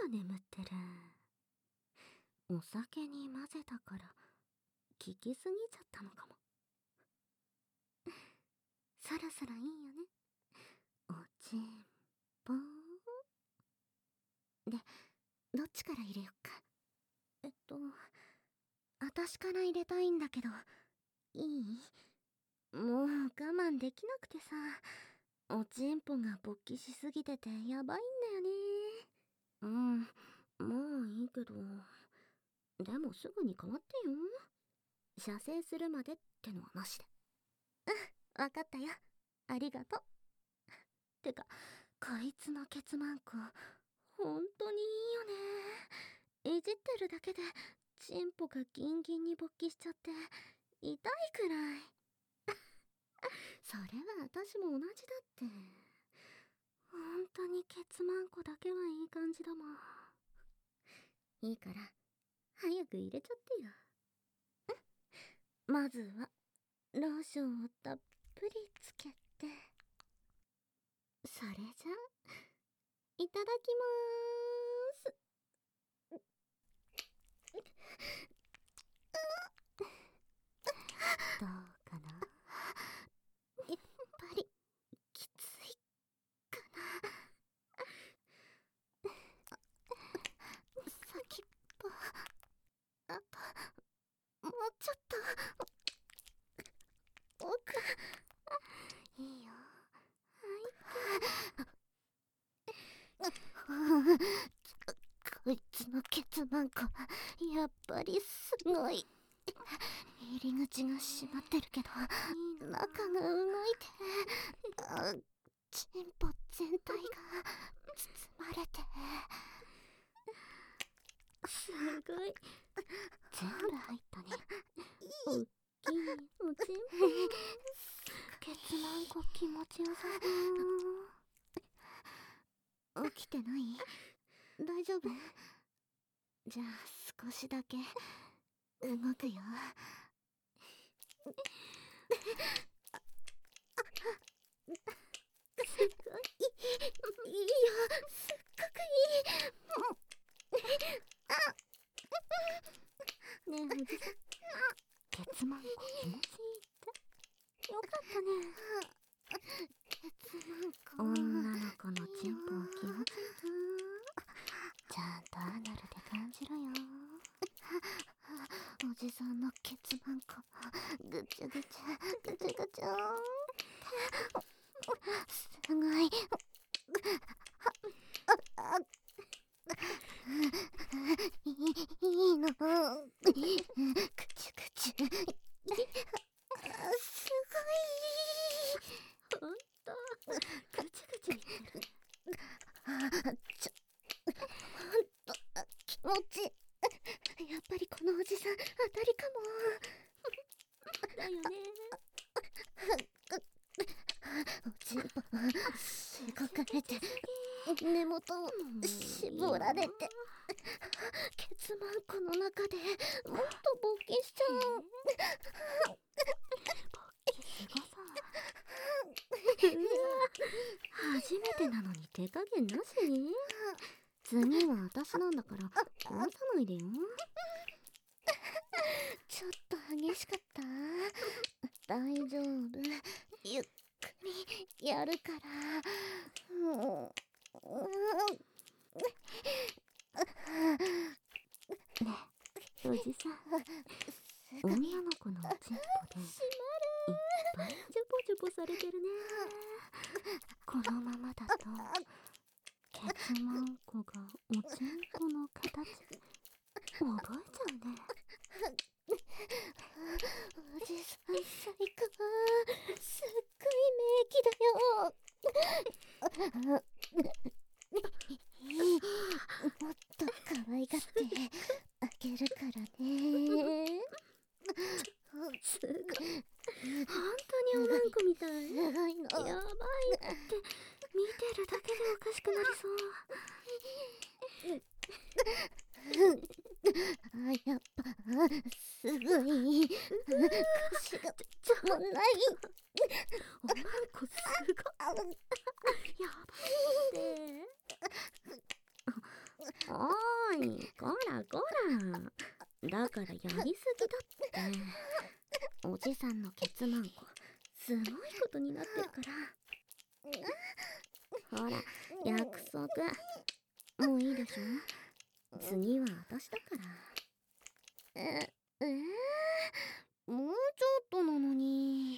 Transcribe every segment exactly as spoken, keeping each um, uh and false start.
が眠ってる。お酒に混ぜたから効きすぎちゃったのかも。そろそろいいよね、おちんぽん。で、どっちから入れよっか。えっと私から入れたいんだけど、いい？もう我慢できなくてさ、おちんぽが勃起しすぎててやばいんだよね。うん、もういいけど、でもすぐに変わってよ。射精するまでってのはなしで。うん、わかったよ。ありがとう。てか、こいつのケツマンコ、ほんとにいいよね。いじってるだけで、チンポがギンギンに勃起しちゃって、痛いくらい。それは私も同じだって。ほんとにケツマンコだけはいい感じだもん。いいから、早く入れちゃってよ。まずはローションをたっぷりつけて、それじゃいただきまーす。どうかな、やっぱりきついかな。先っぽ、あともうちょっと奥。いいよ、はいってこいつのケツマンコ、やっぱりすごい。入り口が閉まってるけど中が動いて、あ、チンポ全体が包まれて、すごい、全部入ったね。おっきいおちんぽ。ケツマンコ気持ちよさそう。起きてない？大丈夫？じゃあ少しだけ動くよ。すごいいいよ、すっごくいい。あねえ、おじさん、ケツマンコ気持ちいいって。よかったね。ケツマンコ、女の子のチンポは気持ちいいぞ。ちゃんとアナルで感じろよ。おじさんのケツマンコ、ぐちゃぐちゃぐちゃぐちゃすごい。あ、いいの、ぐちゅぐちゅ、すごい。ほんとぐちゅぐちゅ言ってる。ちょ、ほんと気持ち、やっぱりこのおじさん当たりかも。だよね。おちんぽしごかれて、根元を絞られて、ケツマンコの中でもっと勃起しちゃう。勃起すごさ。うわ、初めてなのに手加減なし。次は私なんだから壊さないでよ。ちょっと激しかった？大丈夫、ゆっくりやるから。うんねえ、おじさん、女の子のおちんぽでいっぱいジョボジョボされてるね。このままだとケツマンコがおちんぽの形覚えちゃうね。おじさん最高、すっごい名器だよ。もっと可愛がってあげるからね。すごい、本当におまんこみたい。すごいの。やばいって見てるだけでおかしくなりそう。あ、やっぱすごい。腰がちょもない。おまんこすごい。やばいって。あい、こらこら。だからやりすぎだって。おじさんのケツマンコ、すごいことになってるから。ほら、約束。もういいでしょ。次は私だから。え、えー、もうちょっとなのに。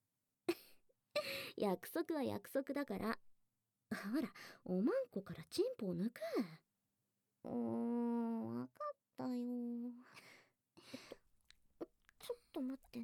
約束は約束だから。ほら、おまんこからチンポを抜く。うーん、わかったよ。えっと、ちょっと待ってね。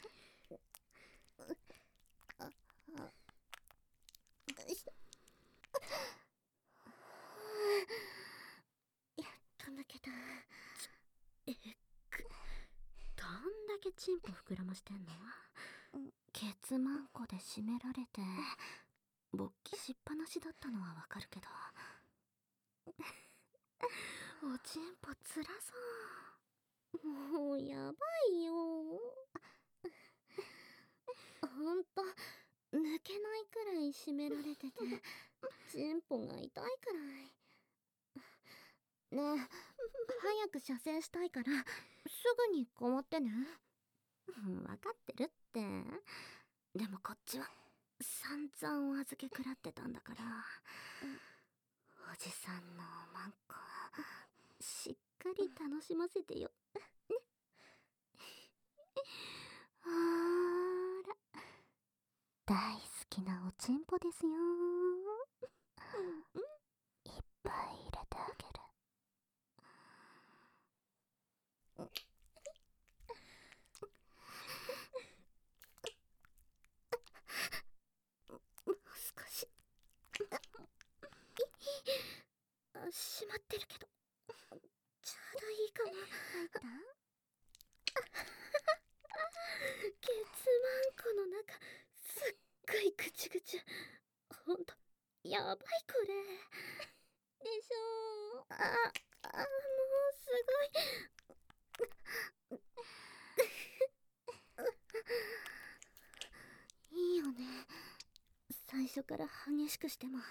あ、あ、やっと抜けた。えっく、どんだけチンポ膨らましてんの？ケツマンコで締められて勃起しっぱなしだったのはわかるけど、おちんぽつらそう。もうやばいよ。ほんと抜けないくらい締められててチンポが痛いくらい。ねえ、早く射精したいからすぐに代わってね。分かってるって。でもこっちは散々お預け食らってたんだから、おじさんのおまんこしっかり楽しませてよね。ほーら、大好きなおちんぽですよ。いっぱい入れてあげる。もう少し。あ、閉まってるけどちょうどいいかも。入った？ケツマンコの中すっごいぐちぐち。ほんとやばいこれでしょ。ああ、もうすごい。いいよね、最初から激しくしても。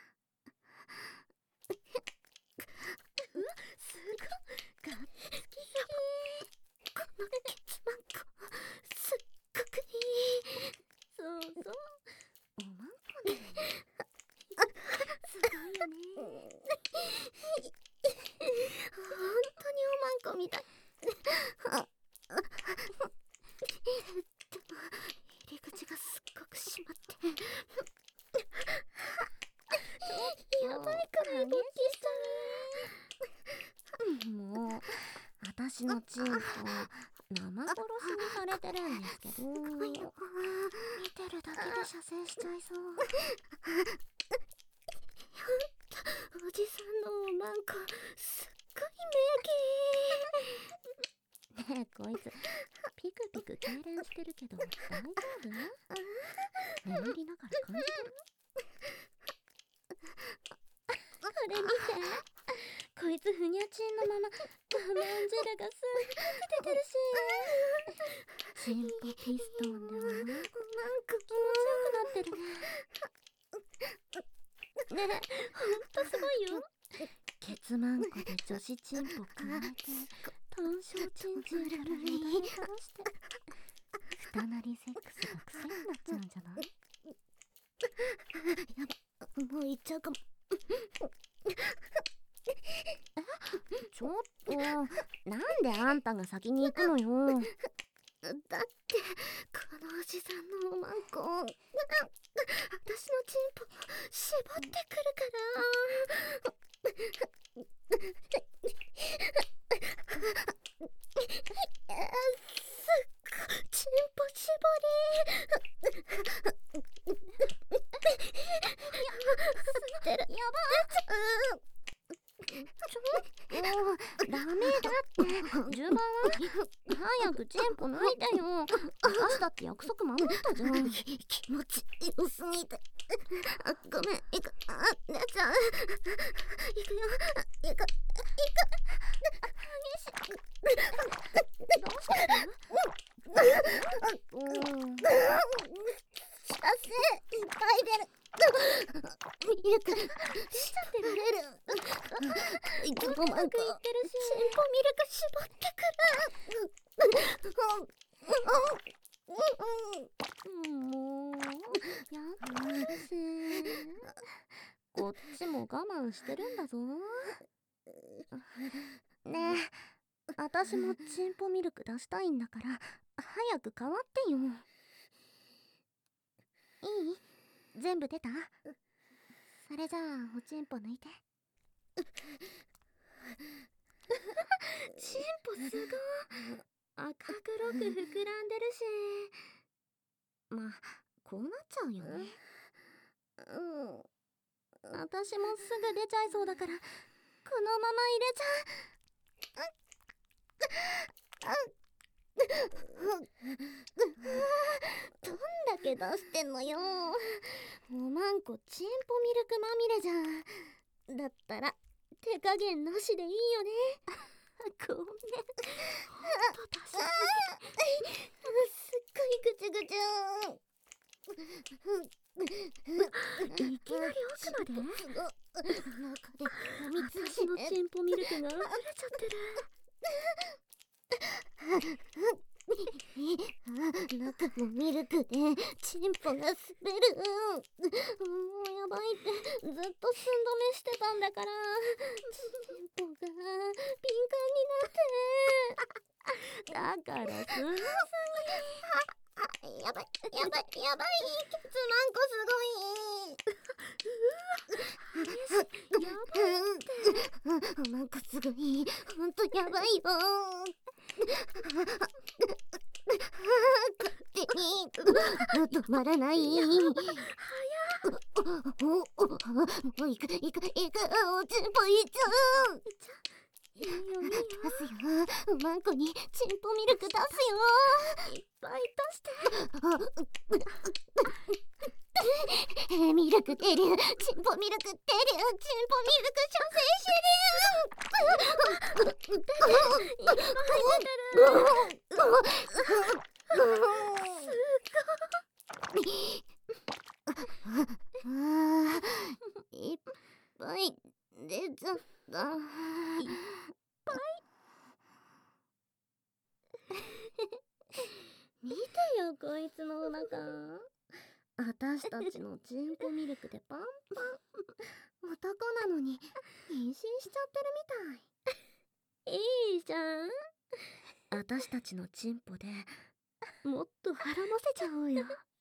うわ、すごいガッツキすぎ。このケツマンコすっごくいい。そうそう、おまんこね。すごいよね。ほんとにおまんこみたい。でも入り口がすっごく閉まってやばいくらい勃起したね。もう私のチンポ生殺しにされてるんですけど、見てるだけで射精しちゃいそう。おじさんのおまんこすっごい名義。ねえこいつピクピク痙攣してるけど大丈夫？眠りながら感じてる？これ見て、こいつふにゃちんのまま我慢汁がすっごく出てるし、チンポピストンでおまんこ気持ちよくなってるね。ねえ、ほんとすごいよ。ケツマンコで女子チンポくわえて単小チンチンから乱れ飛ばして二なりセックスが癖になっちゃうんじゃない？やば、もう行っちゃうかも。え、ちょっとなんであんたが先に行くのよ。だってこのおじさんのおまんこ私のチンポ絞ってくるからすっごいチンポ絞り吸ってる。やばい。ちょっとダメだって。順番は早くチンポ抜いてよ。私だって約束守ったじゃん。気持ちよすぎて。あ、ごめん、いく、あ、姉ちゃんいくよ、いく、いく。激しい。どうしたの？うん射精いっぱい出る。ゆく出ちゃってる。もうまくいってるし、チンポミルク絞ってくる。もうやだし、こっちも我慢してるんだぞ。ねえ、あたしもチンポミルク出したいんだから早く変わってよ。いい？全部出た？それじゃあおチンポ抜いて。チンポすごい赤黒く膨らんでるし、まあこうなっちゃうよね。うん、あたしもすぐ出ちゃいそうだからこのまま入れちゃう。どんだけ出してんのよ。おまんこチンポミルクまみれじゃん。だったら手加減なしでいいよね。ごめん。ほんと出しすっごいぐちゅぐちゅ。いきなり奥まで？中で噛みついて。私のチンポミルクが溢れちゃってる。中のミルクでチンポが滑る。もうやばいってずっと寸止めしてたんだから。チンポが敏感になって。だからすごすぎ。やばいやばいやばい。ケツマンコすごい。やばいって。マンコすごい。ほんとやばいよ。止まらない。早っ。もういくいくいく。おチンポいっちゃう。いいよいいよ。出すよ。おまんこにチンポミルク出すよ。いっぱい出して。ミルク出る。チンポミルク出る。チンポミルク射精してる。出て。いっぱい出てる。いっぱい出ちゃった。いっぱい見てよこいつのお腹。あたしたちのチンポミルクでパンパン。男なのに妊娠しちゃってるみたい。いいじゃん。あたしたちのチンポでもっと腹ませちゃおうよ。